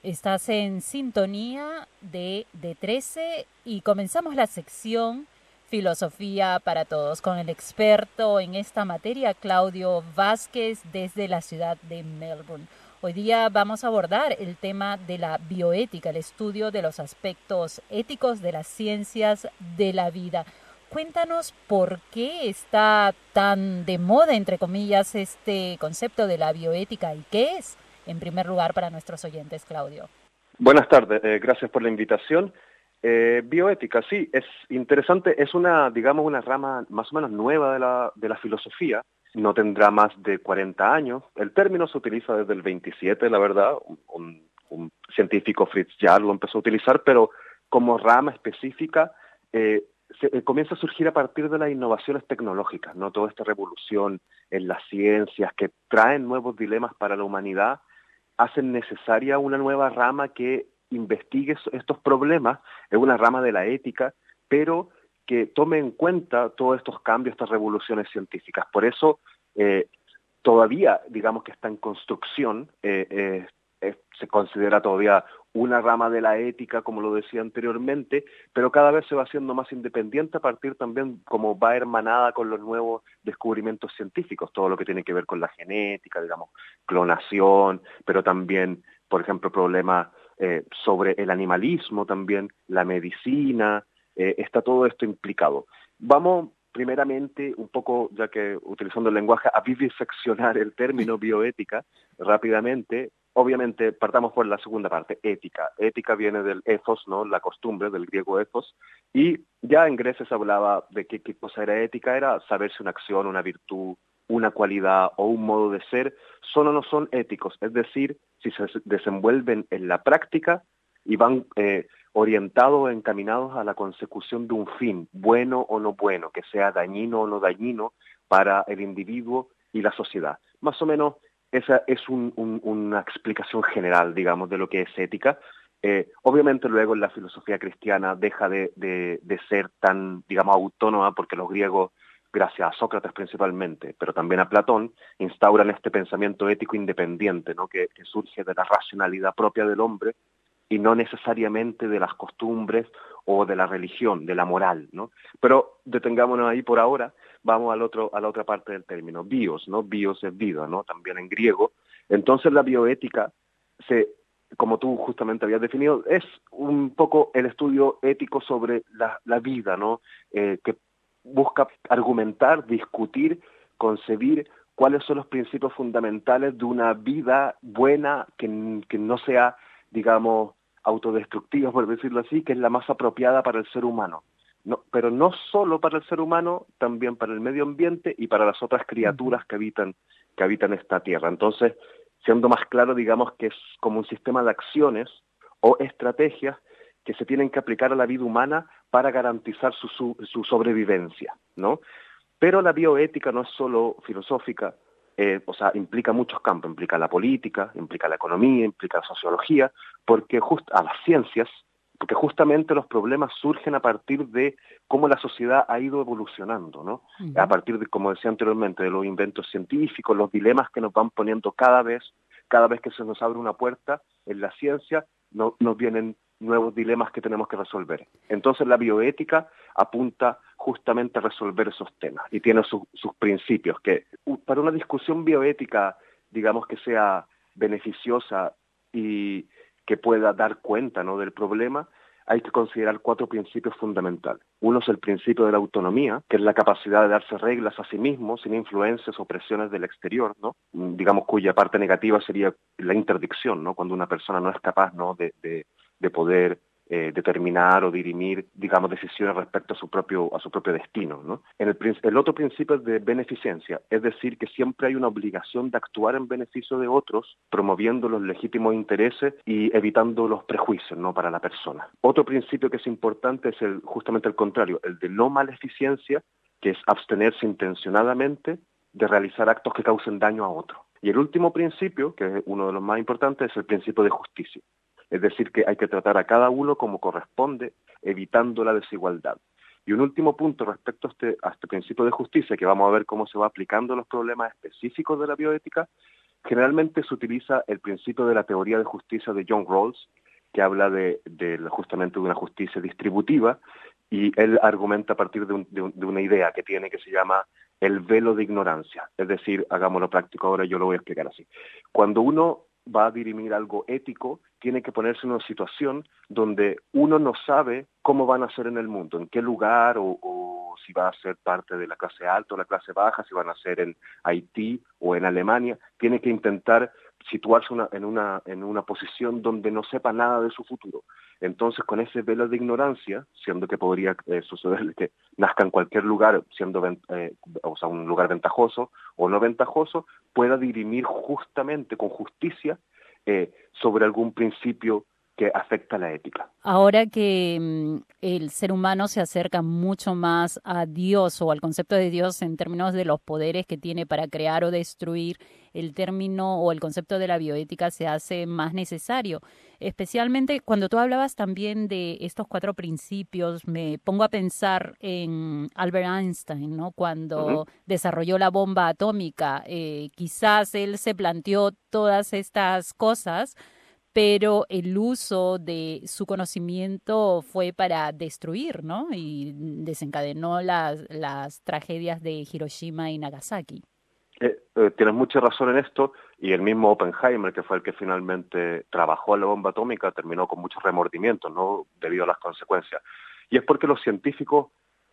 Estás en sintonía de 13 y comenzamos la sección Filosofía para Todos con el experto en esta materia, Claudio Vázquez, desde la ciudad de Melbourne. Hoy día vamos a abordar el tema de la bioética, el estudio de los aspectos éticos de las ciencias de la vida. Cuéntanos por qué está tan de moda, entre comillas, este concepto de la bioética y qué es, en primer lugar, para nuestros oyentes, Claudio. Buenas tardes, gracias por la invitación. Bioética, sí, es interesante, es digamos, una rama más o menos nueva de la filosofía, no tendrá más de 40 años. El término se utiliza desde el 27, la verdad, un científico, Fritz Jarl, lo empezó a utilizar, pero como rama específica comienza a surgir a partir de las innovaciones tecnológicas, ¿no? Toda esta revolución en las ciencias que traen nuevos dilemas para la humanidad hacen necesaria una nueva rama que investigue estos problemas, es una rama de la ética, pero que tome en cuenta todos estos cambios, estas revoluciones científicas. Por eso, todavía, digamos que está en construcción, se considera todavía una rama de la ética, como lo decía anteriormente, pero cada vez se va haciendo más independiente a partir también como va hermanada con los nuevos descubrimientos científicos, todo lo que tiene que ver con la genética, digamos, clonación, pero también, por ejemplo, problemas sobre el animalismo también, la medicina, está todo esto implicado. Vamos primeramente, un poco, ya que utilizando el lenguaje, a viviseccionar el término bioética rápidamente. Obviamente, partamos por la segunda parte, ética. Ética viene del ethos, ¿no? La costumbre, del griego ethos, y ya en Grecia se hablaba de qué cosa era ética, era saber si una acción, una virtud, una cualidad o un modo de ser son o no son éticos, es decir, si se desenvuelven en la práctica y van orientados, encaminados a la consecución de un fin, bueno o no bueno, que sea dañino o no dañino para el individuo y la sociedad. Más o menos esa es una explicación general, digamos, de lo que es ética. Obviamente luego en la filosofía cristiana deja de ser tan, digamos, autónoma, porque los griegos, gracias a Sócrates principalmente, pero también a Platón, instauran este pensamiento ético independiente, ¿no? que surge de la racionalidad propia del hombre y no necesariamente de las costumbres o de la religión, de la moral, ¿no? Pero detengámonos ahí por ahora, vamos a la otra parte del término, bios, ¿no? Bios es vida, ¿no? También en griego. Entonces la bioética, como tú justamente habías definido, es un poco el estudio ético sobre la vida, ¿no? Que busca argumentar, discutir, concebir cuáles son los principios fundamentales de una vida buena que no sea, digamos, autodestructiva, por decirlo así, que es la más apropiada para el ser humano. No, pero no solo para el ser humano, también para el medio ambiente y para las otras criaturas que habitan esta tierra. Entonces, siendo más claro, digamos que es como un sistema de acciones o estrategias que se tienen que aplicar a la vida humana para garantizar su sobrevivencia, ¿no? Pero la bioética no es solo filosófica, o sea, implica muchos campos, implica la política, implica la economía, implica la sociología, porque a las ciencias, porque justamente los problemas surgen a partir de cómo la sociedad ha ido evolucionando, ¿no? A partir de, como decía anteriormente, de los inventos científicos, los dilemas que nos van poniendo cada vez que se nos abre una puerta en la ciencia, nos vienen nuevos dilemas que tenemos que resolver. Entonces la bioética apunta justamente a resolver esos temas y tiene sus principios, que para una discusión bioética, digamos, que sea beneficiosa y que pueda dar cuenta, ¿no?, del problema, hay que considerar 4 principios fundamentales. Uno es el principio de la autonomía, que es la capacidad de darse reglas a sí mismo, sin influencias o presiones del exterior, ¿no? Digamos, cuya parte negativa sería la interdicción, ¿no? Cuando una persona no es capaz, ¿no?, de poder determinar o dirimir, digamos, decisiones respecto a su propio destino, ¿no? El otro principio es de beneficencia, es decir, que siempre hay una obligación de actuar en beneficio de otros, promoviendo los legítimos intereses y evitando los prejuicios, ¿no?, para la persona. Otro principio que es importante es justamente el contrario, el de no maleficencia, que es abstenerse intencionadamente de realizar actos que causen daño a otros. Y el último principio, que es uno de los más importantes, es el principio de justicia. Es decir, que hay que tratar a cada uno como corresponde, evitando la desigualdad. Y un último punto respecto a este principio de justicia, que vamos a ver cómo se va aplicando a los problemas específicos de la bioética, Generalmente se utiliza el principio de la teoría de justicia de John Rawls, que habla justamente de una justicia distributiva, y él argumenta a partir de una idea que tiene que se llama el velo de ignorancia. Es decir, hagámoslo práctico ahora, yo lo voy a explicar así. Cuando uno va a dirimir algo ético, tiene que ponerse en una situación donde uno no sabe cómo van a ser en el mundo, en qué lugar o si va a ser parte de la clase alta o la clase baja, si van a ser en Haití o en Alemania. Tiene que intentar situarse en una posición donde no sepa nada de su futuro. Entonces, con ese velo de ignorancia, siendo que podría suceder que nazca en cualquier lugar, siendo un lugar ventajoso o no ventajoso, pueda dirimir justamente, con justicia, sobre algún principio que afecta a la ética. Ahora que el ser humano se acerca mucho más a Dios o al concepto de Dios en términos de los poderes que tiene para crear o destruir, el término o el concepto de la bioética se hace más necesario. Especialmente cuando tú hablabas también de estos 4 principios, me pongo a pensar en Albert Einstein, ¿no? Cuando desarrolló la bomba atómica, quizás él se planteó todas estas cosas, pero el uso de su conocimiento fue para destruir, ¿no? Y desencadenó las tragedias de Hiroshima y Nagasaki. Tienes mucha razón en esto, y el mismo Oppenheimer, que fue el que finalmente trabajó en la bomba atómica, terminó con muchos remordimientos, ¿no?, debido a las consecuencias. Y es porque los científicos,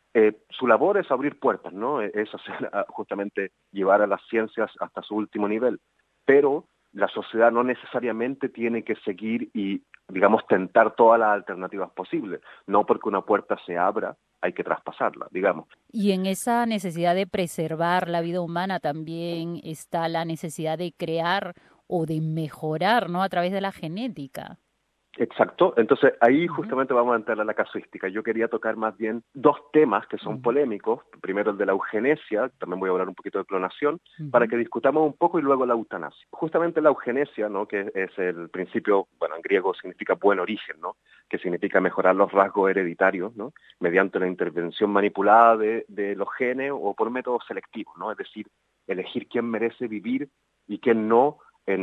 su labor es abrir puertas, ¿no?, es hacer, justamente llevar a las ciencias hasta su último nivel, pero la sociedad no necesariamente tiene que seguir y, digamos, tentar todas las alternativas posibles. No porque una puerta se abra, hay que traspasarla, digamos. Y en esa necesidad de preservar la vida humana también está la necesidad de crear o de mejorar, ¿no? A través de la genética. Exacto, entonces ahí justamente vamos a entrar a la casuística. Yo quería tocar más bien 2 temas que son polémicos. Primero el de la eugenesia, también voy a hablar un poquito de clonación, para que discutamos un poco, y luego la eutanasia. Justamente la eugenesia, ¿no?, que es el principio, bueno, en griego significa buen origen, ¿no?, que significa mejorar los rasgos hereditarios, ¿no?, mediante la intervención manipulada de los genes o por métodos selectivos, ¿no?, es decir, elegir quién merece vivir y quién no,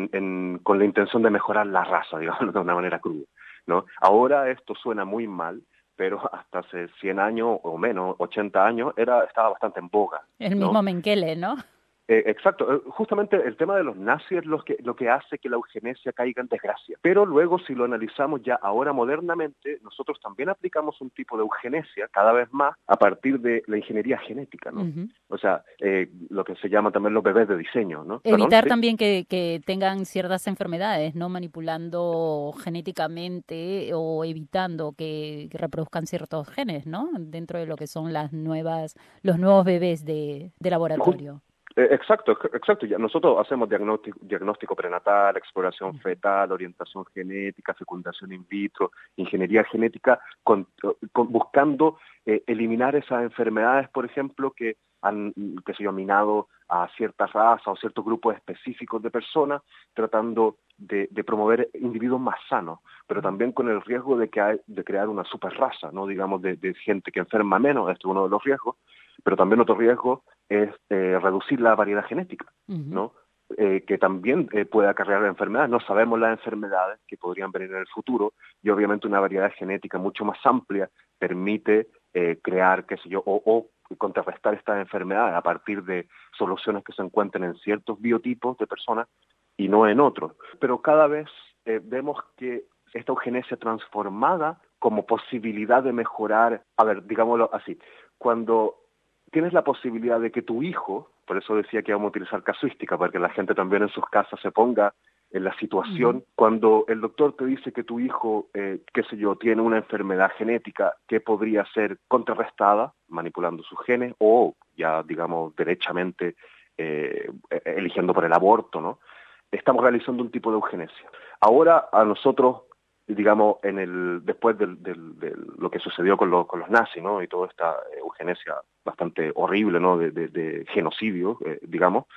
con la intención de mejorar la raza, digamos, de una manera cruda, ¿no? Ahora esto suena muy mal, pero hasta hace 100 años o menos, 80 años, estaba bastante en boga, El ¿no? mismo Mengele, ¿no? Exacto, justamente el tema de los nazis es lo que hace que la eugenesia caiga en desgracia. Pero luego, si lo analizamos ya ahora modernamente, nosotros también aplicamos un tipo de eugenesia cada vez más a partir de la ingeniería genética, ¿no? O sea, lo que se llama también los bebés de diseño, ¿no? Evitar ¿Sí? también que tengan ciertas enfermedades, ¿no? Manipulando genéticamente o evitando que reproduzcan ciertos genes, ¿no? Dentro de lo que son los nuevos bebés de laboratorio. Exacto. Ya nosotros hacemos diagnóstico prenatal, exploración fetal, orientación genética, fecundación in vitro, ingeniería genética, buscando eliminar esas enfermedades, por ejemplo, que han minado a ciertas razas o ciertos grupos específicos de personas, tratando de promover individuos más sanos, pero también con el riesgo de crear una superraza, ¿no?, digamos, de gente que enferma menos. Este es uno de los riesgos, pero también otro riesgo es reducir la variedad genética, ¿no? Que también puede acarrear enfermedades. No sabemos las enfermedades que podrían venir en el futuro, y obviamente una variedad genética mucho más amplia permite crear, qué sé yo, o contrarrestar estas enfermedades a partir de soluciones que se encuentren en ciertos biotipos de personas y no en otros. Pero cada vez vemos que esta eugenesia transformada como posibilidad de mejorar, a ver, digámoslo así, cuando tienes la posibilidad de que tu hijo, por eso decía que vamos a utilizar casuística, para que la gente también en sus casas se ponga en la situación, cuando el doctor te dice que tu hijo, qué sé yo, tiene una enfermedad genética que podría ser contrarrestada manipulando sus genes o ya, digamos, derechamente eligiendo por el aborto, ¿no? Estamos realizando un tipo de eugenesia. Ahora a nosotros, digamos, después de lo que sucedió con los nazis, ¿no?, y toda esta eugenesia bastante horrible, ¿no?, de genocidio, digamos,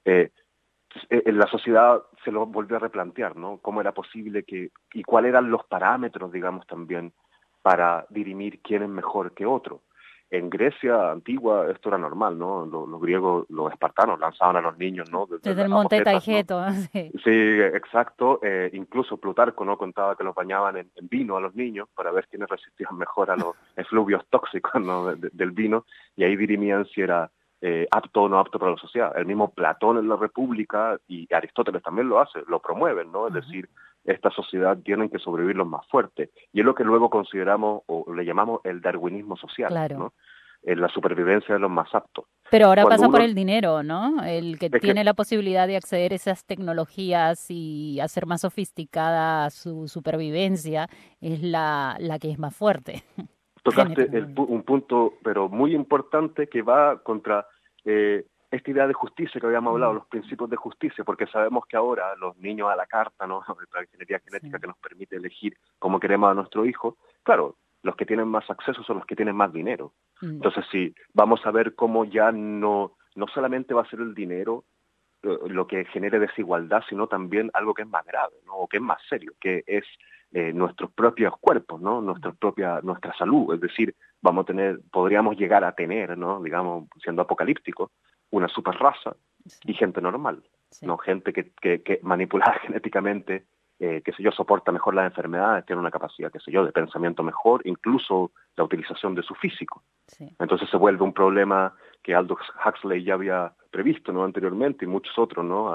en la sociedad se lo volvió a replantear, ¿no?, cómo era posible y cuáles eran los parámetros, digamos, también para dirimir quién es mejor que otro. en Grecia antigua esto era normal, ¿no? Los griegos, los espartanos lanzaban a los niños, ¿no? Desde el las monte apogetas, ¿no? Taigeto, sí. Sí, exacto. Incluso Plutarco, ¿no? Contaba que los bañaban en vino a los niños para ver quiénes resistían mejor a los efluvios tóxicos, ¿no? Del vino, y ahí dirimían si era apto o no apto para la sociedad. El mismo Platón en la República, y Aristóteles también lo hace, lo promueven, ¿no? Es decir, esta sociedad tienen que sobrevivir los más fuertes. Y es lo que luego consideramos, o le llamamos el darwinismo social, Claro. ¿no? La supervivencia de los más aptos. Pero ahora Cuando pasa por uno, el dinero, ¿no? El que es que tiene la posibilidad de acceder a esas tecnologías y hacer más sofisticada su supervivencia es la que es más fuerte, tocaste genéticamente. un punto, pero muy importante, que va contra esta idea de justicia que habíamos hablado, Mm, los principios de justicia, porque sabemos que ahora los niños a la carta, ¿no? La ingeniería genética sí. que nos permite elegir cómo queremos a nuestro hijo, claro, los que tienen más acceso son los que tienen más dinero. Mm, Entonces, sí, vamos a ver cómo ya no solamente va a ser el dinero lo que genere desigualdad, sino también algo que es más grave, ¿no? O que es más serio, que es nuestros propios cuerpos, ¿no? Nuestra salud. Es decir, podríamos llegar a tener, ¿no? Digamos, siendo apocalíptico, una superraza sí, y gente normal, sí. ¿no? Gente que manipulada genéticamente, qué sé yo, soporta mejor las enfermedades, tiene una capacidad, qué sé yo, de pensamiento mejor, incluso la utilización de su físico. Sí. Entonces se vuelve un problema que Aldous Huxley ya había previsto, ¿no? Anteriormente, y muchos otros, ¿no?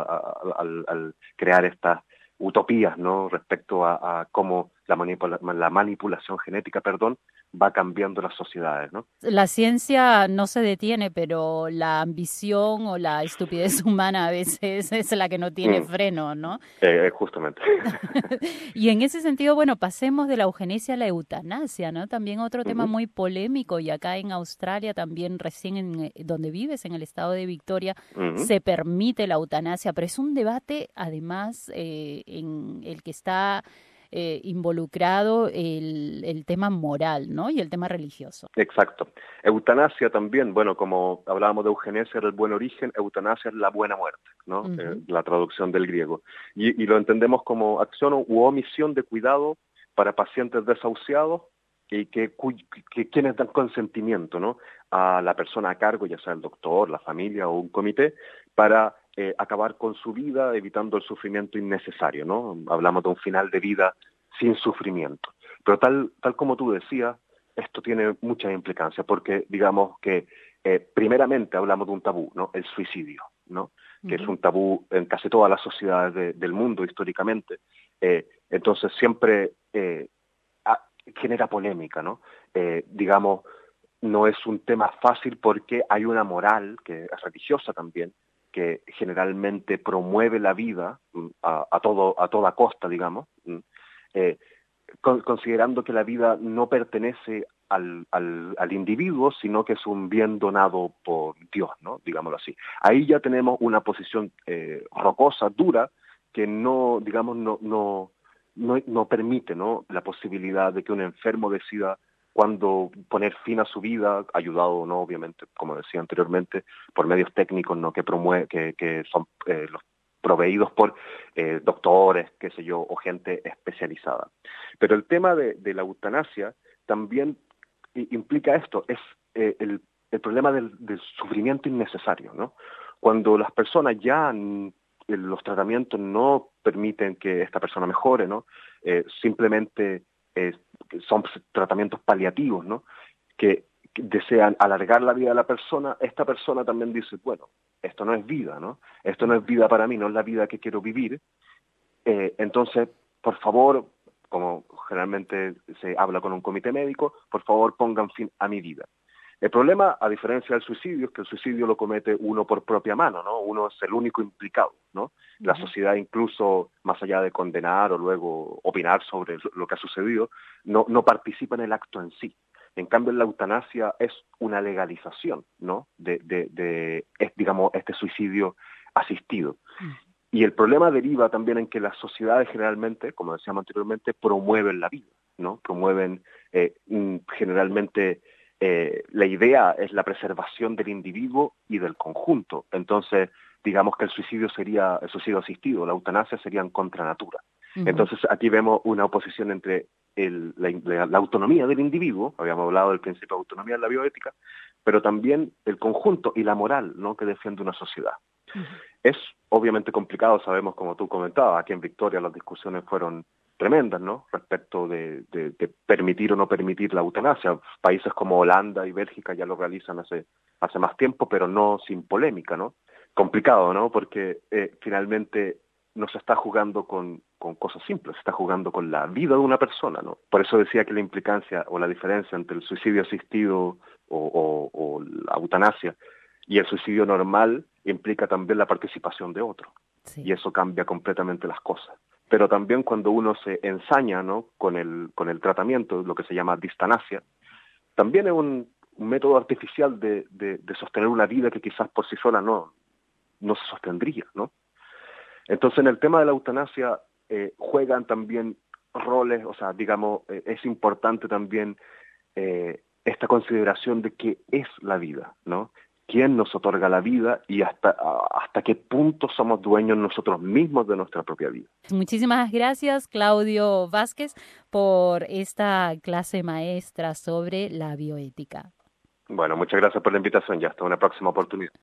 Al crear estas utopías, ¿no? Respecto a cómo la manipulación genética, perdón, va cambiando las sociedades, ¿no? La ciencia no se detiene, pero la ambición o la estupidez humana a veces es la que no tiene Mm, freno, ¿no? justamente. Y en ese sentido, bueno, pasemos de la eugenesia a la eutanasia, ¿no? También otro tema Ujú, muy polémico y acá en Australia también recién donde vives, en el estado de Victoria, ujú. se permite la eutanasia, pero es un debate además en el que está involucrado el tema moral, ¿no? Y el tema religioso. Exacto. Eutanasia también, bueno, como hablábamos de eugenesia era el buen origen, eutanasia es la buena muerte, ¿no? Ujú, La traducción del griego. Y lo entendemos como acción u omisión de cuidado para pacientes desahuciados y que quienes dan consentimiento, ¿no? A la persona a cargo, ya sea el doctor, la familia o un comité, para acabar con su vida, evitando el sufrimiento innecesario, ¿no? Hablamos de un final de vida sin sufrimiento. Pero tal como tú decías, esto tiene muchas implicancias porque digamos que primeramente hablamos de un tabú, ¿no? El suicidio, ¿no? Que es ujú. un tabú en casi todas las sociedades del mundo históricamente. Entonces siempre genera polémica, ¿no? Digamos, no es un tema fácil porque hay una moral que es religiosa también, que generalmente promueve la vida a toda costa, digamos, eh, considerando que la vida no pertenece al individuo, sino que es un bien donado por Dios, ¿no? Digámoslo así. Ahí ya tenemos una posición rocosa, dura, que no, digamos, no permite, ¿no? La posibilidad de que un enfermo decida cuándo poner fin a su vida, ayudado o no, obviamente, como decía anteriormente, por medios técnicos, ¿no? Que son los proveídos por doctores, qué sé yo, o gente especializada. Pero el tema de la eutanasia también implica esto, es el problema del sufrimiento innecesario, ¿no? Cuando las personas ya los tratamientos no permiten que esta persona mejore, ¿no? Simplemente eh, son tratamientos paliativos, ¿no? Que desean alargar la vida de la persona, esta persona también dice, bueno, esto no es vida, ¿no? Esto no es vida para mí, no es la vida que quiero vivir. Entonces, por favor, como generalmente se habla con un comité médico, por favor pongan fin a mi vida. El problema, a diferencia del suicidio, es que el suicidio lo comete uno por propia mano, ¿no? Uno es el único implicado, ¿no? La Ujú. sociedad, incluso más allá de condenar o luego opinar sobre lo que ha sucedido, no participa en el acto en sí. En cambio, la eutanasia es una legalización, ¿no? Digamos, este suicidio asistido. Mm. Y el problema deriva también en que las sociedades generalmente, como decíamos anteriormente, promueven la vida, ¿no? Promueven generalmente la idea es la preservación del individuo y del conjunto. Entonces, digamos que el suicidio asistido, la eutanasia serían contra natura. Ujú. Entonces aquí vemos una oposición entre la autonomía del individuo, habíamos hablado del principio de autonomía en la bioética, pero también el conjunto y la moral, ¿no?, que defiende una sociedad. Ujú. Es obviamente complicado, sabemos, como tú comentabas, aquí en Victoria las discusiones fueron tremendas, ¿no?, respecto de permitir o no permitir la eutanasia. Países como Holanda y Bélgica ya lo realizan hace más tiempo, pero no sin polémica, ¿no? Complicado, ¿no? Porque finalmente no se está jugando con cosas simples, se está jugando con la vida de una persona, ¿no? Por eso decía que la implicancia o la diferencia entre el suicidio asistido o la eutanasia y el suicidio normal implica también la participación de otro. Y Sí. eso cambia completamente las cosas. Pero también cuando uno se ensaña, ¿no?, con el tratamiento, lo que se llama distanasia, también es un método artificial de sostener una vida que quizás por sí sola no se sostendría, ¿no? Entonces, en el tema de la eutanasia juegan también roles, o sea, digamos, es importante también esta consideración de qué es la vida, ¿no? ¿Quién nos otorga la vida y hasta qué punto somos dueños nosotros mismos de nuestra propia vida? Muchísimas gracias, Claudio Vázquez, por esta clase maestra sobre la bioética. Bueno, muchas gracias por la invitación y hasta una próxima oportunidad.